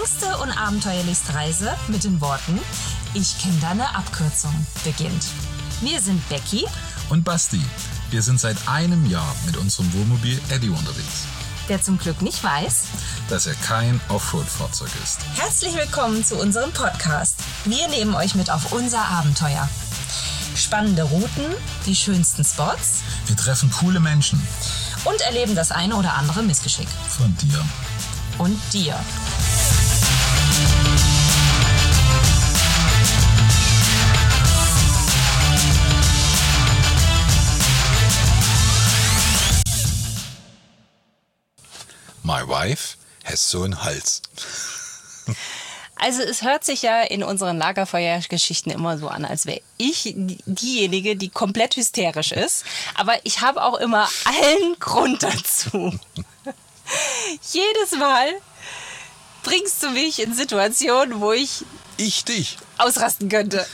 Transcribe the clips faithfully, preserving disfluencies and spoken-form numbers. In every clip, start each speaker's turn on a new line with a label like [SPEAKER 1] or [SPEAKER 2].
[SPEAKER 1] längste und abenteuerlichste Reise mit den Worten Ich kenne deine Abkürzung beginnt. Wir sind Becky
[SPEAKER 2] und Basti. Wir sind seit einem Jahr mit unserem Wohnmobil Eddie unterwegs,
[SPEAKER 1] der zum Glück nicht weiß,
[SPEAKER 2] dass er kein Offroad-Fahrzeug ist.
[SPEAKER 1] Herzlich willkommen zu unserem Podcast. Wir nehmen euch mit auf unser Abenteuer. Spannende Routen, die schönsten Spots.
[SPEAKER 2] Wir treffen coole Menschen.
[SPEAKER 1] Und erleben das eine oder andere Missgeschick.
[SPEAKER 2] Von dir.
[SPEAKER 1] Und dir.
[SPEAKER 2] My wife has so einen Hals.
[SPEAKER 1] Also es hört sich ja in unseren Lagerfeuergeschichten immer so an, als wäre ich diejenige, die komplett hysterisch ist. Aber ich habe auch immer allen Grund dazu. Jedes Mal bringst du mich in Situationen, wo ich...
[SPEAKER 2] Ich dich.
[SPEAKER 1] ...ausrasten könnte.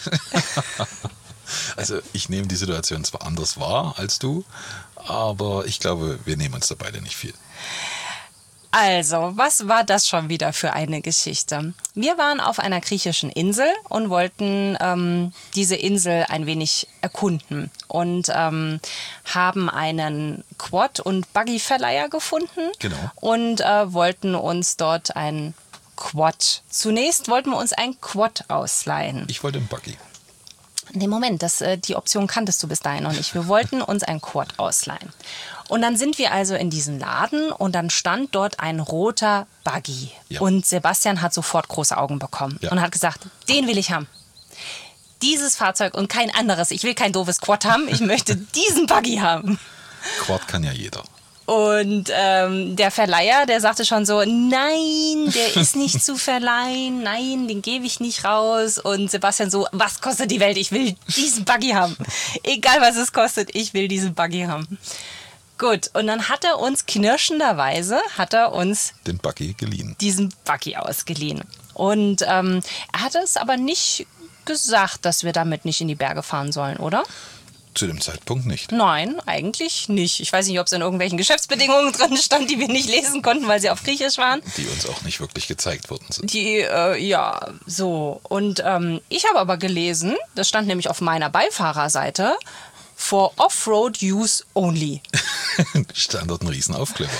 [SPEAKER 2] Also ich nehme die Situation zwar anders wahr als du, aber ich glaube, wir nehmen uns da beide nicht viel.
[SPEAKER 1] Also, was war das schon wieder für eine Geschichte? Wir waren auf einer griechischen Insel und wollten ähm, diese Insel ein wenig erkunden und ähm, haben einen Quad- und Buggy-Verleiher gefunden.
[SPEAKER 2] Genau.
[SPEAKER 1] Und äh, wollten uns dort ein Quad. Zunächst wollten wir uns ein Quad ausleihen.
[SPEAKER 2] Ich wollte einen Buggy.
[SPEAKER 1] Nee, Moment, das, äh, die Option kanntest du bis dahin noch nicht. Wir wollten uns ein Quad ausleihen. Und dann sind wir also in diesen Laden und dann stand dort ein roter Buggy.
[SPEAKER 2] Ja.
[SPEAKER 1] Und Sebastian hat sofort große Augen bekommen
[SPEAKER 2] ja.
[SPEAKER 1] und hat gesagt, den will ich haben. Dieses Fahrzeug und kein anderes. Ich will kein doofes Quad haben, ich möchte diesen Buggy haben.
[SPEAKER 2] Quad kann ja jeder.
[SPEAKER 1] Und ähm, der Verleiher, der sagte schon so, nein, der ist nicht zu verleihen, nein, den gebe ich nicht raus. Und Sebastian so, was kostet die Welt? Ich will diesen Buggy haben. Egal, was es kostet, ich will diesen Buggy haben. Gut, und dann hat er uns knirschenderweise, hat er uns
[SPEAKER 2] den Buggy geliehen.
[SPEAKER 1] Diesen Buggy ausgeliehen. Und ähm, er hat es aber nicht gesagt, dass wir damit nicht in die Berge fahren sollen, oder?
[SPEAKER 2] Zu dem Zeitpunkt nicht.
[SPEAKER 1] Nein, eigentlich nicht. Ich weiß nicht, ob es in irgendwelchen Geschäftsbedingungen drin stand, die wir nicht lesen konnten, weil sie auf Griechisch waren.
[SPEAKER 2] Die uns auch nicht wirklich gezeigt worden sind.
[SPEAKER 1] Die, äh, ja, so. Und ähm, ich habe aber gelesen, das stand nämlich auf meiner Beifahrerseite, for Offroad Use Only.
[SPEAKER 2] Stand dort ein Riesenaufkleber.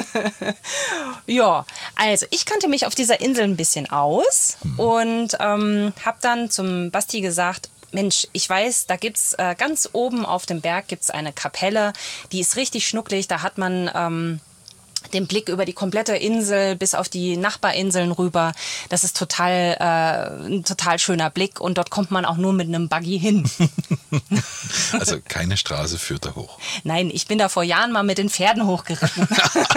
[SPEAKER 1] Ja, also ich kannte mich auf dieser Insel ein bisschen aus hm. und ähm, habe dann zum Basti gesagt, Mensch, ich weiß, da gibt's äh, ganz oben auf dem Berg gibt's eine Kapelle, die ist richtig schnucklig, da hat man ähm, den Blick über die komplette Insel bis auf die Nachbarinseln rüber. Das ist total äh, ein total schöner Blick und dort kommt man auch nur mit einem Buggy hin.
[SPEAKER 2] Also keine Straße führt da hoch.
[SPEAKER 1] Nein, ich bin da vor Jahren mal mit den Pferden hochgeritten.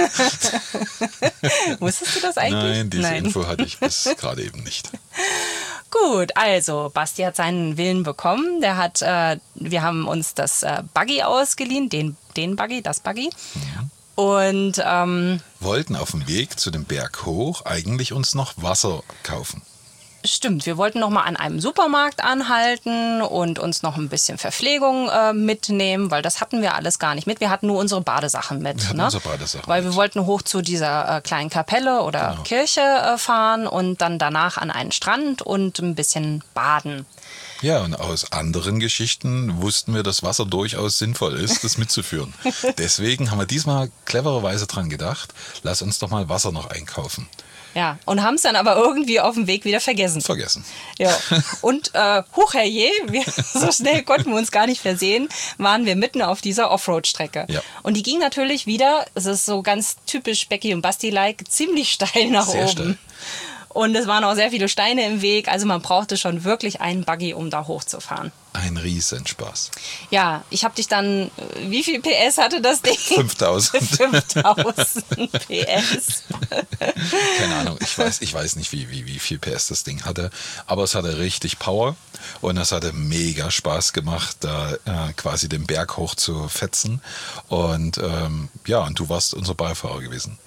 [SPEAKER 1] Wusstest du das eigentlich?
[SPEAKER 2] Nein, diese
[SPEAKER 1] Nein.
[SPEAKER 2] Info hatte ich bis gerade eben nicht.
[SPEAKER 1] Gut, also Basti hat seinen Willen bekommen. Der hat, äh, wir haben uns das äh, Buggy ausgeliehen, den, den Buggy, das Buggy. Mhm. Und ähm,
[SPEAKER 2] wollten auf dem Weg zu dem Berg hoch eigentlich uns noch Wasser kaufen.
[SPEAKER 1] Stimmt, wir wollten noch mal an einem Supermarkt anhalten und uns noch ein bisschen Verpflegung äh, mitnehmen, weil das hatten wir alles gar nicht mit. Wir hatten nur unsere Badesachen mit.
[SPEAKER 2] Wir hatten
[SPEAKER 1] ne?
[SPEAKER 2] unsere Badesachen
[SPEAKER 1] weil
[SPEAKER 2] mit.
[SPEAKER 1] Wir wollten hoch zu dieser äh, kleinen Kapelle oder
[SPEAKER 2] genau.
[SPEAKER 1] Kirche äh, fahren und dann danach an einen Strand und ein bisschen baden.
[SPEAKER 2] Ja, und aus anderen Geschichten wussten wir, dass Wasser durchaus sinnvoll ist, das mitzuführen. Deswegen haben wir diesmal clevererweise dran gedacht, lass uns doch mal Wasser noch einkaufen.
[SPEAKER 1] Ja, und haben es dann aber irgendwie auf dem Weg wieder vergessen.
[SPEAKER 2] Vergessen.
[SPEAKER 1] Ja, und äh, huch herrje, wir, so schnell konnten wir uns gar nicht versehen, waren wir mitten auf dieser Offroad-Strecke.
[SPEAKER 2] Ja.
[SPEAKER 1] Und die ging natürlich wieder, es ist so ganz typisch Becky und Basti-like, ziemlich steil nach
[SPEAKER 2] Sehr
[SPEAKER 1] oben.
[SPEAKER 2] steil.
[SPEAKER 1] Und es waren auch sehr viele Steine im Weg, also man brauchte schon wirklich einen Buggy, um da hochzufahren.
[SPEAKER 2] Ein Riesenspaß.
[SPEAKER 1] Ja, ich habe dich dann, wie viel P S hatte das Ding?
[SPEAKER 2] fünftausend.
[SPEAKER 1] fünftausend P S.
[SPEAKER 2] Keine Ahnung, ich weiß, ich weiß nicht, wie, wie, wie viel P S das Ding hatte, aber es hatte richtig Power und es hatte mega Spaß gemacht, da äh, quasi den Berg hoch zu fetzen. Und ähm, ja, und du warst unser Beifahrer gewesen.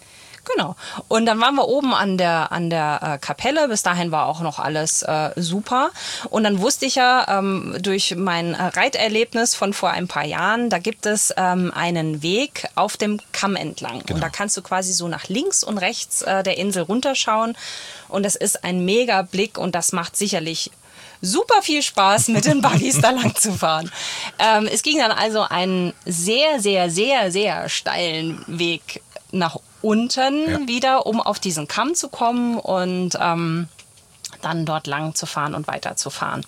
[SPEAKER 1] Genau. Und dann waren wir oben an der, an der äh, Kapelle. Bis dahin war auch noch alles äh, super. Und dann wusste ich ja ähm, durch mein äh, Reiterlebnis von vor ein paar Jahren, da gibt es ähm, einen Weg auf dem Kamm entlang.
[SPEAKER 2] Genau.
[SPEAKER 1] Und da kannst du quasi so nach links und rechts äh, der Insel runterschauen. Und das ist ein mega Blick und das macht sicherlich super viel Spaß, mit den Buggies da lang zu fahren. Ähm, es ging dann also einen sehr, sehr, sehr, sehr steilen Weg nach unten
[SPEAKER 2] Ja.
[SPEAKER 1] wieder, um auf diesen Kamm zu kommen und ähm, dann dort lang zu fahren und weiterzufahren.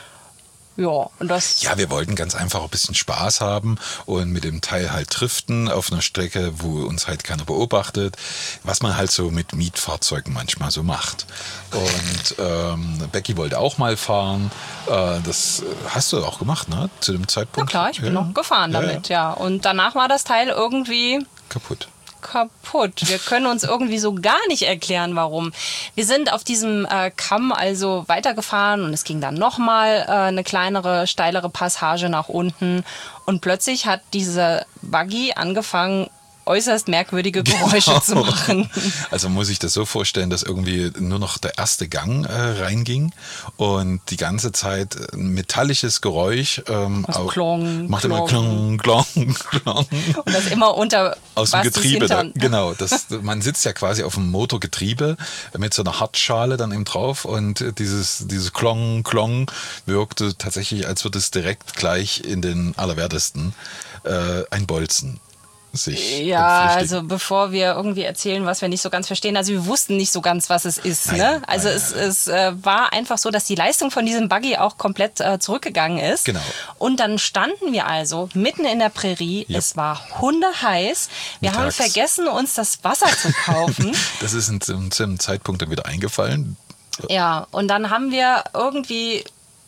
[SPEAKER 1] Ja, und das...
[SPEAKER 2] Ja, wir wollten ganz einfach ein bisschen Spaß haben und mit dem Teil halt driften auf einer Strecke, wo uns halt keiner beobachtet, was man halt so mit Mietfahrzeugen manchmal so macht. Und ähm, Becky wollte auch mal fahren. Äh, das hast du auch gemacht, ne? Zu dem
[SPEAKER 1] Na
[SPEAKER 2] Zeitpunkt.
[SPEAKER 1] klar, ich bin
[SPEAKER 2] ja.
[SPEAKER 1] noch gefahren
[SPEAKER 2] Ja,
[SPEAKER 1] damit, ja. Und danach war das Teil irgendwie...
[SPEAKER 2] Kaputt.
[SPEAKER 1] kaputt. Wir können uns irgendwie so gar nicht erklären, warum. Wir sind auf diesem äh, Kamm also weitergefahren und es ging dann nochmal äh, eine kleinere, steilere Passage nach unten und plötzlich hat diese Buggy angefangen, äußerst merkwürdige Geräusche
[SPEAKER 2] Genau.
[SPEAKER 1] zu machen.
[SPEAKER 2] Also muss ich das so vorstellen, dass irgendwie nur noch der erste Gang äh, reinging und die ganze Zeit ein metallisches Geräusch ähm,
[SPEAKER 1] Also
[SPEAKER 2] auch,
[SPEAKER 1] klong,
[SPEAKER 2] macht immer
[SPEAKER 1] klong.
[SPEAKER 2] klong, klong, klong.
[SPEAKER 1] Und das immer unter
[SPEAKER 2] Aus dem
[SPEAKER 1] Bastis
[SPEAKER 2] Getriebe, da,
[SPEAKER 1] Hintern.
[SPEAKER 2] genau. Das, man sitzt ja quasi auf dem Motorgetriebe mit so einer Hartschale dann eben drauf und dieses, dieses Klong, Klong wirkte tatsächlich, als würde es direkt gleich in den Allerwertesten äh, ein Bolzen sich
[SPEAKER 1] Ja,
[SPEAKER 2] entflüchtigen.
[SPEAKER 1] also bevor wir irgendwie erzählen, was wir nicht so ganz verstehen, also wir wussten nicht so ganz, was es ist.
[SPEAKER 2] Nein,
[SPEAKER 1] Ne? Also
[SPEAKER 2] nein,
[SPEAKER 1] es,
[SPEAKER 2] nein.
[SPEAKER 1] es äh, war einfach so, dass die Leistung von diesem Buggy auch komplett äh, zurückgegangen ist.
[SPEAKER 2] Genau.
[SPEAKER 1] Und dann standen wir also mitten in der Prärie.
[SPEAKER 2] Ja.
[SPEAKER 1] Es war hundeheiß. Wir haben
[SPEAKER 2] Mittags.
[SPEAKER 1] vergessen, uns das Wasser zu kaufen.
[SPEAKER 2] Das ist in, zu zu einem Zeitpunkt dann wieder eingefallen.
[SPEAKER 1] Ja, und dann haben wir irgendwie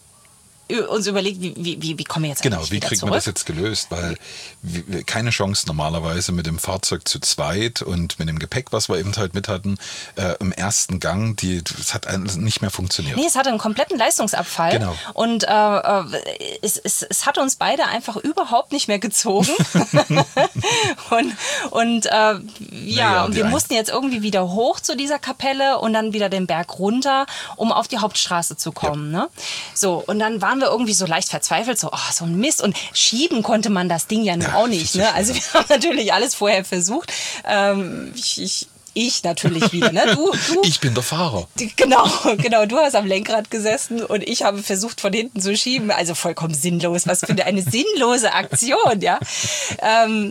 [SPEAKER 1] uns überlegt, wie, wie, wie, wie kommen wir jetzt
[SPEAKER 2] Genau,
[SPEAKER 1] eigentlich
[SPEAKER 2] wie
[SPEAKER 1] wieder
[SPEAKER 2] kriegt
[SPEAKER 1] zurück?
[SPEAKER 2] man das jetzt gelöst? Weil wir, keine Chance normalerweise mit dem Fahrzeug zu zweit und mit dem Gepäck, was wir eben halt mit hatten, äh, im ersten Gang, die, das hat nicht mehr funktioniert.
[SPEAKER 1] Nee, es hatte einen kompletten Leistungsabfall.
[SPEAKER 2] Genau.
[SPEAKER 1] Und äh, äh, es, es, es hat uns beide einfach überhaupt nicht mehr gezogen. und und äh, ja,
[SPEAKER 2] Naja,
[SPEAKER 1] und
[SPEAKER 2] die
[SPEAKER 1] wir
[SPEAKER 2] ein-
[SPEAKER 1] mussten jetzt irgendwie wieder hoch zu dieser Kapelle und dann wieder den Berg runter, um auf die Hauptstraße zu kommen. Ne? So, und dann waren wir irgendwie so leicht verzweifelt, so, oh, so ein Mist. Und schieben konnte man das Ding ja nun
[SPEAKER 2] Ja,
[SPEAKER 1] auch
[SPEAKER 2] viel
[SPEAKER 1] nicht.
[SPEAKER 2] zu
[SPEAKER 1] Ne?
[SPEAKER 2] schwer.
[SPEAKER 1] Also wir haben natürlich alles vorher versucht. Ähm, ich, ich, ich natürlich wieder. Ne? Du, du,
[SPEAKER 2] Ich bin der Fahrer.
[SPEAKER 1] Genau, genau. Du hast am Lenkrad gesessen und ich habe versucht, von hinten zu schieben. Also vollkommen sinnlos. Was für eine sinnlose Aktion, ja. Ähm,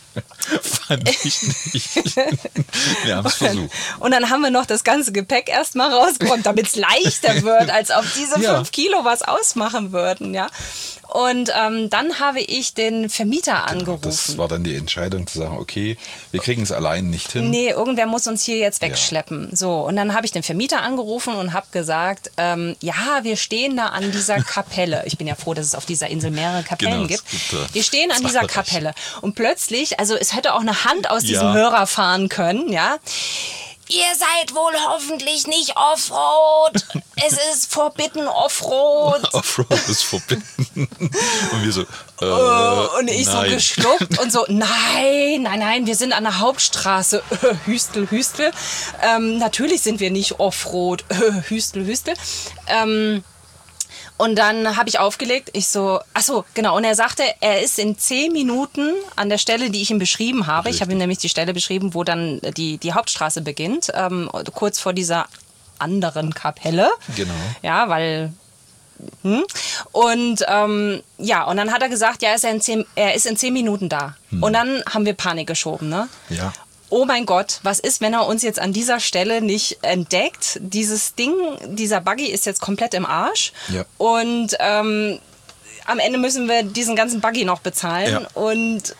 [SPEAKER 2] Fand ich nicht. Wir haben es versucht.
[SPEAKER 1] und dann haben wir noch das ganze Gepäck erstmal rausgeräumt, damit es leichter wird, als ob diese
[SPEAKER 2] Ja.
[SPEAKER 1] fünf Kilo was ausmachen würden, ja. Und ähm, dann habe ich den Vermieter angerufen.
[SPEAKER 2] Das war dann die Entscheidung zu sagen, okay, wir kriegen es allein nicht hin.
[SPEAKER 1] Nee, irgendwer muss uns hier jetzt wegschleppen. So, und dann habe ich den Vermieter angerufen und habe gesagt, ähm, ja, wir stehen da an dieser Kapelle. Ich bin ja froh, dass es auf dieser Insel mehrere Kapellen
[SPEAKER 2] Genau, es
[SPEAKER 1] gibt.
[SPEAKER 2] gibt, äh,
[SPEAKER 1] Wir stehen an
[SPEAKER 2] zwei
[SPEAKER 1] dieser
[SPEAKER 2] Bereiche.
[SPEAKER 1] Kapelle. Und plötzlich, also es hätte auch eine Hand aus diesem
[SPEAKER 2] Ja.
[SPEAKER 1] Hörer fahren können, ja. Ihr seid wohl hoffentlich nicht Offroad. Es ist Forbidden Offroad.
[SPEAKER 2] Offroad ist verbunden. Und wir so, äh,
[SPEAKER 1] Und ich
[SPEAKER 2] nein.
[SPEAKER 1] so geschluckt und so, nein, nein, nein, wir sind an der Hauptstraße. Hüstel, Hüstel. Ähm, natürlich sind wir nicht Offroad. Hüstel, Hüstel. Ähm, und dann habe ich aufgelegt. Ich so, ach so, genau. Und er sagte, er ist in zehn Minuten an der Stelle, die ich ihm beschrieben habe. Ich habe ihm nämlich die Stelle beschrieben, wo dann die, die Hauptstraße beginnt. Ähm, kurz vor dieser anderen Kapelle.
[SPEAKER 2] Genau.
[SPEAKER 1] Ja, weil... Hm? Und ähm, ja, und dann hat er gesagt, ja, ist er, in zehn, er ist in zehn Minuten da. Und dann haben wir Panik geschoben, ne?
[SPEAKER 2] Ja.
[SPEAKER 1] Oh mein Gott, was ist, wenn er uns jetzt an dieser Stelle nicht entdeckt? Dieses Ding, dieser Buggy ist jetzt komplett im Arsch.
[SPEAKER 2] Ja.
[SPEAKER 1] Und ähm, am Ende müssen wir diesen ganzen Buggy noch bezahlen.
[SPEAKER 2] Ja.
[SPEAKER 1] Und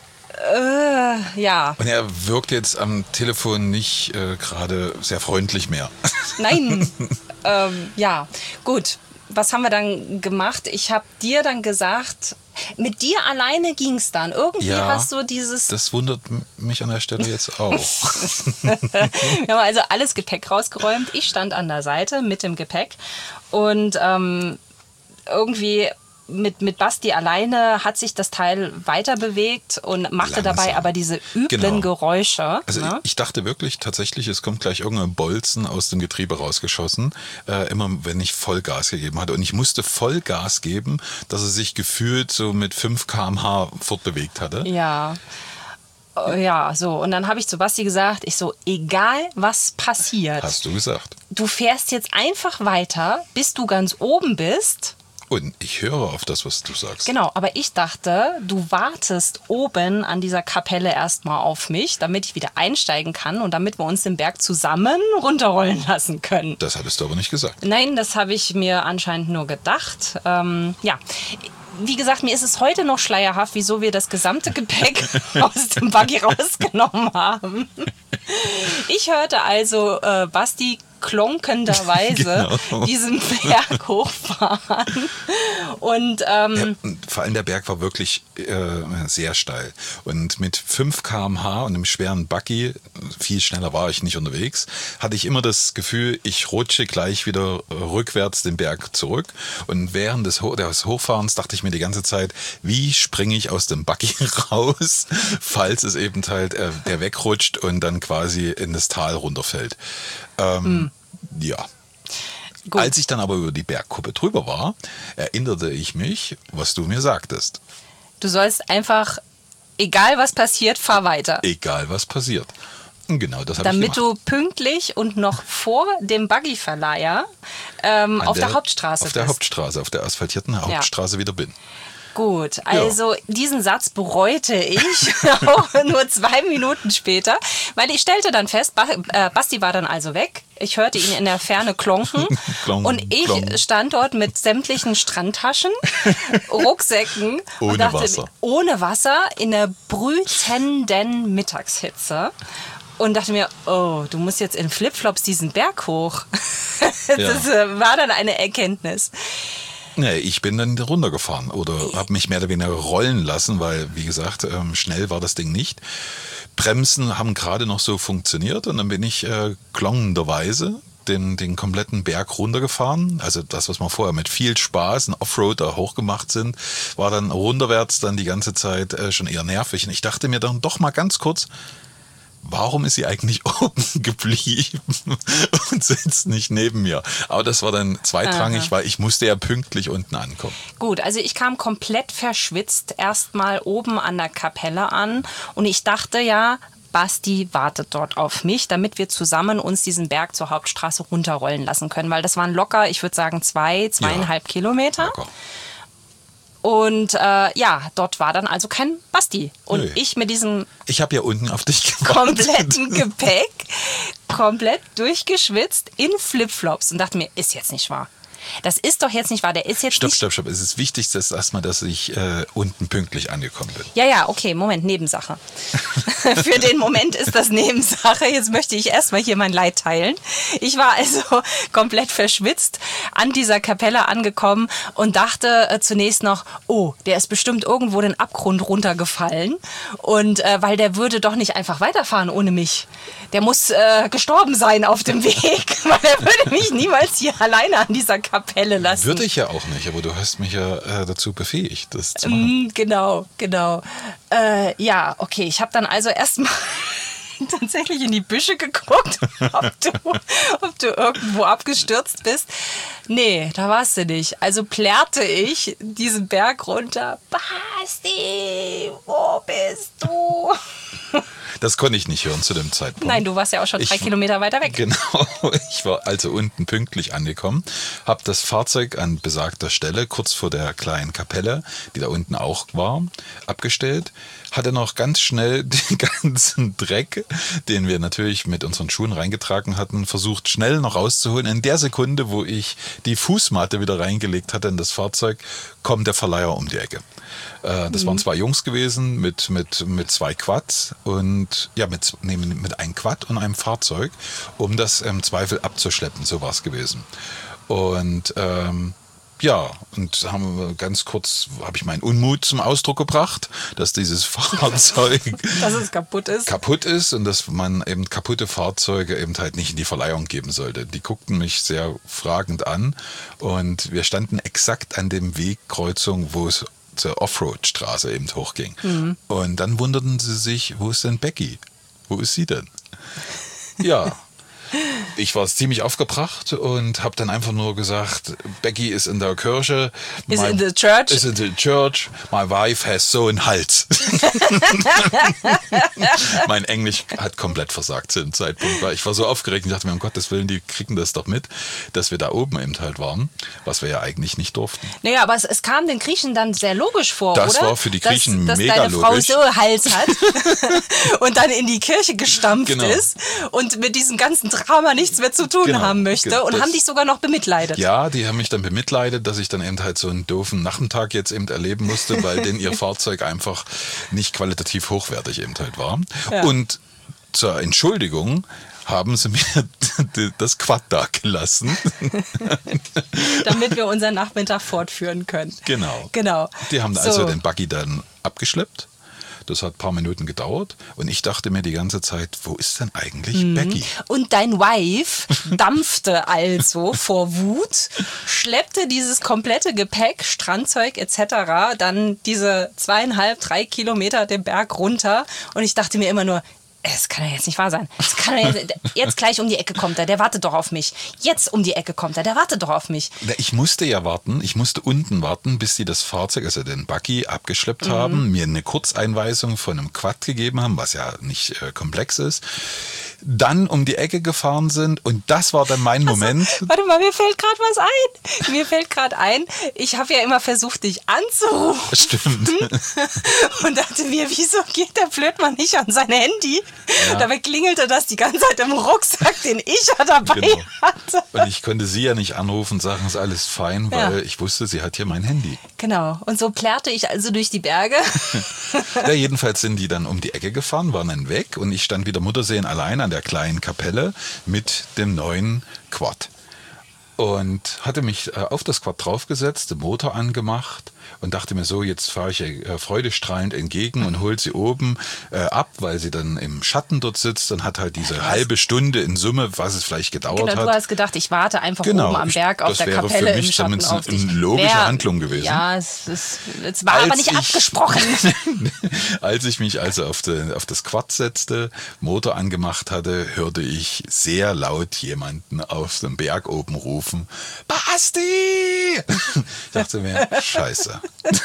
[SPEAKER 1] äh, ja,
[SPEAKER 2] Und er wirkt jetzt am Telefon nicht äh, gerade sehr freundlich mehr.
[SPEAKER 1] nein. ähm, ja, gut. Was haben wir dann gemacht? Ich habe dir dann gesagt, mit dir alleine ging es dann. Irgendwie
[SPEAKER 2] Ja,
[SPEAKER 1] hast du dieses...
[SPEAKER 2] Das wundert m- mich an der Stelle jetzt auch.
[SPEAKER 1] Wir haben also alles Gepäck rausgeräumt. Ich stand an der Seite mit dem Gepäck und ähm, irgendwie mit, mit Basti alleine hat sich das Teil weiter bewegt und machte
[SPEAKER 2] Langsam.
[SPEAKER 1] dabei aber diese üblen
[SPEAKER 2] Genau.
[SPEAKER 1] Geräusche.
[SPEAKER 2] Also
[SPEAKER 1] ne?
[SPEAKER 2] ich, ich dachte wirklich tatsächlich, es kommt gleich irgendein Bolzen aus dem Getriebe rausgeschossen, äh, immer wenn ich Vollgas gegeben hatte. Und ich musste Vollgas geben, dass er sich gefühlt so mit fünf Kilometer pro Stunde fortbewegt hatte.
[SPEAKER 1] Ja. Ja, so. Und dann habe ich zu Basti gesagt, ich so, egal was passiert,
[SPEAKER 2] Hast du gesagt.
[SPEAKER 1] du fährst jetzt einfach weiter, bis du ganz oben bist.
[SPEAKER 2] Und ich höre auf das, was du sagst.
[SPEAKER 1] Genau, aber ich dachte, du wartest oben an dieser Kapelle erstmal auf mich, damit ich wieder einsteigen kann und damit wir uns den Berg zusammen runterrollen lassen können.
[SPEAKER 2] Das hattest du aber nicht gesagt.
[SPEAKER 1] Nein, das habe ich mir anscheinend nur gedacht. Ähm, ja, wie gesagt, mir ist es heute noch schleierhaft, wieso wir das gesamte Gepäck aus dem Buggy rausgenommen haben. Ich hörte also äh, Basti klonkenderweise
[SPEAKER 2] Genau.
[SPEAKER 1] diesen Berg hochfahren. Und ähm,
[SPEAKER 2] Ja, und vor allem der Berg war wirklich äh, sehr steil. Und mit fünf Kilometer pro Stunde und einem schweren Buggy, viel schneller war ich nicht unterwegs, hatte ich immer das Gefühl, ich rutsche gleich wieder rückwärts den Berg zurück. Und während des, Ho- des Hochfahrens dachte ich mir die ganze Zeit, wie springe ich aus dem Buggy raus, falls es eben halt äh, der wegrutscht und dann quasi in das Tal runterfällt. Ähm, mm. Ja.
[SPEAKER 1] gut.
[SPEAKER 2] Als ich dann aber über die Bergkuppe drüber war, erinnerte ich mich, was du mir sagtest.
[SPEAKER 1] Du sollst einfach, egal was passiert, fahr weiter.
[SPEAKER 2] Egal was passiert. Und genau das habe ich
[SPEAKER 1] Damit
[SPEAKER 2] gemacht.
[SPEAKER 1] du pünktlich und noch vor dem Buggyverleiher ähm,
[SPEAKER 2] An
[SPEAKER 1] auf der, Hauptstraße
[SPEAKER 2] Auf der
[SPEAKER 1] bist.
[SPEAKER 2] Hauptstraße, auf der asphaltierten Hauptstraße wieder bin.
[SPEAKER 1] Gut, also diesen Satz bereute ich auch nur zwei Minuten später, weil ich stellte dann fest, ba äh, Basti war dann also weg. Ich hörte ihn in der Ferne klonken
[SPEAKER 2] Klong,
[SPEAKER 1] und ich
[SPEAKER 2] klong.
[SPEAKER 1] stand dort mit sämtlichen Strandtaschen, Rucksäcken
[SPEAKER 2] Ohne
[SPEAKER 1] und dachte,
[SPEAKER 2] Wasser.
[SPEAKER 1] ohne Wasser in der brütenden Mittagshitze. Und dachte mir, oh, du musst jetzt in Flipflops diesen Berg hoch. Das äh, war dann eine Erkenntnis.
[SPEAKER 2] Nee, ich bin dann runtergefahren oder habe mich mehr oder weniger rollen lassen, weil, wie gesagt, ähm, schnell war das Ding nicht. Bremsen haben gerade noch so funktioniert und dann bin ich äh, klongenderweise den, den kompletten Berg runtergefahren. Also das, was wir vorher mit viel Spaß, ein Offroad da hochgemacht sind, war dann runterwärts dann die ganze Zeit äh, schon eher nervig. Und ich dachte mir dann doch mal ganz kurz, warum ist sie eigentlich oben geblieben und sitzt nicht neben mir? Aber das war dann zweitrangig,
[SPEAKER 1] Aha.
[SPEAKER 2] weil ich musste ja pünktlich unten ankommen.
[SPEAKER 1] Gut, also ich kam komplett verschwitzt erstmal oben an der Kapelle an und ich dachte ja, Basti wartet dort auf mich, damit wir zusammen uns diesen Berg zur Hauptstraße runterrollen lassen können, weil das waren locker, ich würde sagen, zwei, zweieinhalb
[SPEAKER 2] Ja.
[SPEAKER 1] Kilometer.
[SPEAKER 2] Locker.
[SPEAKER 1] Und äh, ja, dort war dann also kein Basti. Und
[SPEAKER 2] Nö.
[SPEAKER 1] ich mit diesem
[SPEAKER 2] Ich habe ja unten auf dich gewartet.
[SPEAKER 1] kompletten Gepäck, komplett durchgeschwitzt in Flipflops und dachte mir, ist jetzt nicht wahr. Das ist doch jetzt nicht wahr. Der ist jetzt
[SPEAKER 2] Stopp,
[SPEAKER 1] nicht...
[SPEAKER 2] stopp, stopp. Es ist wichtig, dass erstmal, dass ich äh, unten pünktlich angekommen bin.
[SPEAKER 1] Ja, ja, okay, Moment, Nebensache. Für den Moment ist das Nebensache. Jetzt möchte ich erstmal hier mein Leid teilen. Ich war also komplett verschwitzt an dieser Kapelle angekommen und dachte äh, zunächst noch, oh, der ist bestimmt irgendwo den Abgrund runtergefallen. Und äh, weil der würde doch nicht einfach weiterfahren ohne mich. Der muss äh, gestorben sein auf dem Weg, weil er würde mich niemals hier alleine an dieser Kapelle lassen.
[SPEAKER 2] Würde ich ja auch nicht, aber du hast mich ja äh, dazu befähigt, das zu machen.
[SPEAKER 1] Mm, Genau, genau. Äh, ja, okay, ich habe dann also erstmal tatsächlich in die Büsche geguckt, ob du, ob du irgendwo abgestürzt bist. Nee, da warst du nicht. Also plärrte ich diesen Berg runter. Basti, wo bist du?
[SPEAKER 2] Das konnte ich nicht hören zu dem Zeitpunkt.
[SPEAKER 1] Nein, du warst ja auch schon drei
[SPEAKER 2] Ich-
[SPEAKER 1] Kilometer weiter weg.
[SPEAKER 2] Genau, ich war also unten pünktlich angekommen, habe das Fahrzeug an besagter Stelle, kurz vor der kleinen Kapelle, die da unten auch war, abgestellt, hatte noch ganz schnell den ganzen Dreck, den wir natürlich mit unseren Schuhen reingetragen hatten, versucht schnell noch rauszuholen. In der Sekunde, wo ich die Fußmatte wieder reingelegt hatte in das Fahrzeug, kommt der Verleiher um die Ecke. Äh, Das waren zwei Jungs gewesen mit, mit, mit zwei Quads und ja, mit, nee, mit einem Quad und einem Fahrzeug, um das im Zweifel abzuschleppen. So war es gewesen. Und ähm, Ja, und haben wir ganz kurz, habe ich meinen Unmut zum Ausdruck gebracht, dass dieses Fahrzeug
[SPEAKER 1] dass es kaputt ist.
[SPEAKER 2] kaputt ist und dass man eben kaputte Fahrzeuge eben halt nicht in die Verleihung geben sollte. Die guckten mich sehr fragend an und wir standen exakt an dem Wegkreuzung, wo es zur Offroad-Straße eben hochging. Mhm. Und dann wunderten sie sich, wo ist denn Becky? Wo ist sie denn? Ja. Ich war ziemlich aufgebracht und habe dann einfach nur gesagt, Becky ist in der Kirche.
[SPEAKER 1] Is in the church.
[SPEAKER 2] Is in the church. My wife has so einen Hals. Mein Englisch hat komplett versagt zu dem Zeitpunkt, weil ich war so aufgeregt und dachte mir, um Gottes Willen, die kriegen das doch mit, dass wir da oben eben halt waren, was wir ja eigentlich nicht durften.
[SPEAKER 1] Naja, aber es, es kam den Griechen dann sehr logisch vor,
[SPEAKER 2] das
[SPEAKER 1] oder?
[SPEAKER 2] Das war für die Griechen
[SPEAKER 1] dass,
[SPEAKER 2] mega
[SPEAKER 1] dass deine
[SPEAKER 2] logisch.
[SPEAKER 1] Frau so Hals hat und dann in die Kirche gestampft
[SPEAKER 2] genau.
[SPEAKER 1] ist und mit diesem ganzen Drama nichts mehr zu tun genau. haben möchte und
[SPEAKER 2] das,
[SPEAKER 1] haben dich sogar noch bemitleidet.
[SPEAKER 2] Ja, die haben mich dann bemitleidet, dass ich dann eben halt so einen doofen Nachmittag jetzt eben erleben musste, weil denn ihr Fahrzeug einfach nicht qualitativ hochwertig eben halt war. Ja. Und zur Entschuldigung haben sie mir das Quad da gelassen.
[SPEAKER 1] Damit wir unseren Nachmittag fortführen können.
[SPEAKER 2] Genau.
[SPEAKER 1] genau.
[SPEAKER 2] Die haben
[SPEAKER 1] so.
[SPEAKER 2] also den Buggy dann abgeschleppt. Das hat ein paar Minuten gedauert und ich dachte mir die ganze Zeit, wo ist denn eigentlich mhm. Becky?
[SPEAKER 1] Und dein Wife dampfte also vor Wut, schleppte dieses komplette Gepäck, Strandzeug et cetera dann diese zweieinhalb, drei Kilometer den Berg runter und ich dachte mir immer nur, es kann ja jetzt nicht wahr sein. Es kann ja jetzt, jetzt gleich um die Ecke kommt er, der wartet doch auf mich. Jetzt um die Ecke kommt er, der wartet doch auf mich.
[SPEAKER 2] Ich musste ja warten, ich musste unten warten, bis sie das Fahrzeug, also den Buggy, abgeschleppt mhm. haben, mir eine Kurzeinweisung von einem Quad gegeben haben, was ja nicht äh, komplex ist, dann um die Ecke gefahren sind und das war dann mein also, Moment.
[SPEAKER 1] Warte mal, mir fällt gerade was ein. Mir fällt gerade ein, ich habe ja immer versucht, dich anzurufen.
[SPEAKER 2] Stimmt.
[SPEAKER 1] Und dachte mir, wieso geht der Blödmann nicht an sein Handy? Ja. Dabei klingelte das die ganze Zeit im Rucksack, den ich ja dabei genau. hatte.
[SPEAKER 2] Und ich konnte sie ja nicht anrufen und sagen, ist alles fein, weil ja. ich wusste, sie hat hier mein Handy.
[SPEAKER 1] Genau. Und so plärrte ich also durch die Berge.
[SPEAKER 2] Ja, jedenfalls sind die dann um die Ecke gefahren, waren dann weg und ich stand wieder Mutterseen allein an der kleinen Kapelle mit dem neuen Quad. Und hatte mich auf das Quad draufgesetzt, den Motor angemacht und dachte mir so, jetzt fahre ich ihr freudestrahlend entgegen und hol sie oben äh, ab, weil sie dann im Schatten dort sitzt und hat halt diese ja, halbe Stunde in Summe, was es vielleicht gedauert
[SPEAKER 1] genau,
[SPEAKER 2] hat.
[SPEAKER 1] Du hast gedacht, ich warte einfach
[SPEAKER 2] genau,
[SPEAKER 1] oben am Berg auf der Kapelle im Schatten auf dich. Das wäre für mich
[SPEAKER 2] eine logische
[SPEAKER 1] Wär,
[SPEAKER 2] Handlung gewesen.
[SPEAKER 1] Ja, es, ist, es war
[SPEAKER 2] als
[SPEAKER 1] aber nicht
[SPEAKER 2] ich,
[SPEAKER 1] abgesprochen.
[SPEAKER 2] Als ich mich also auf, de, auf das Quad setzte, Motor angemacht hatte, hörte ich sehr laut jemanden auf dem Berg oben rufen, Basti! Ich dachte mir, scheiße.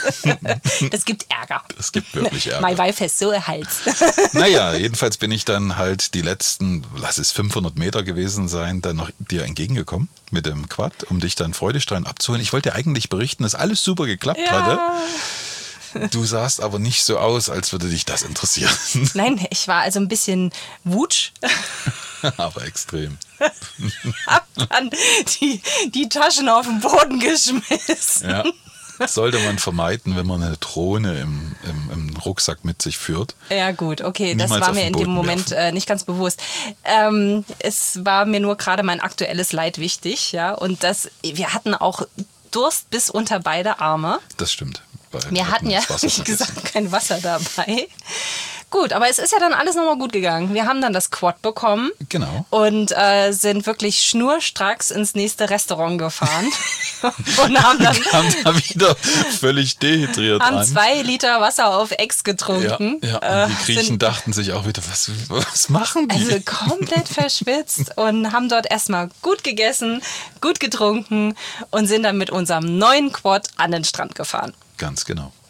[SPEAKER 1] Das gibt Ärger.
[SPEAKER 2] Das gibt wirklich Ärger.
[SPEAKER 1] My wife has so a Hals.
[SPEAKER 2] Naja, jedenfalls bin ich dann halt die letzten, lass es fünfhundert Meter gewesen sein, dann noch dir entgegengekommen mit dem Quad, um dich dann freudestrahlend abzuholen. Ich wollte eigentlich berichten, dass alles super geklappt ja. hatte. Du sahst aber nicht so aus, als würde dich das interessieren.
[SPEAKER 1] Nein, ich war also ein bisschen wutsch.
[SPEAKER 2] Aber extrem.
[SPEAKER 1] Hab dann die, die Taschen auf den Boden geschmissen.
[SPEAKER 2] Ja. Das sollte man vermeiden, wenn man eine Drohne im, im, im Rucksack mit sich führt.
[SPEAKER 1] Ja gut, okay,
[SPEAKER 2] Niemals
[SPEAKER 1] das war mir in dem Moment äh, nicht ganz bewusst. Ähm, es war mir nur gerade mein aktuelles Leid wichtig, ja, und das, wir hatten auch Durst bis unter beide Arme.
[SPEAKER 2] Das stimmt.
[SPEAKER 1] Wir hatten ja, wie gesagt, kein Wasser dabei. Gut, aber es ist ja dann alles nochmal gut gegangen. Wir haben dann das Quad bekommen.
[SPEAKER 2] Genau.
[SPEAKER 1] Und äh, sind wirklich schnurstracks ins nächste Restaurant gefahren. Und haben dann
[SPEAKER 2] kam da wieder völlig dehydriert
[SPEAKER 1] haben
[SPEAKER 2] an.
[SPEAKER 1] zwei Liter Wasser auf Ex getrunken.
[SPEAKER 2] Ja, ja. Und die
[SPEAKER 1] äh,
[SPEAKER 2] Griechen
[SPEAKER 1] sind,
[SPEAKER 2] dachten sich auch wieder, was, was machen die?
[SPEAKER 1] Also komplett verschwitzt und haben dort erstmal gut gegessen, gut getrunken und sind dann mit unserem neuen Quad an den Strand gefahren.
[SPEAKER 2] Ganz genau.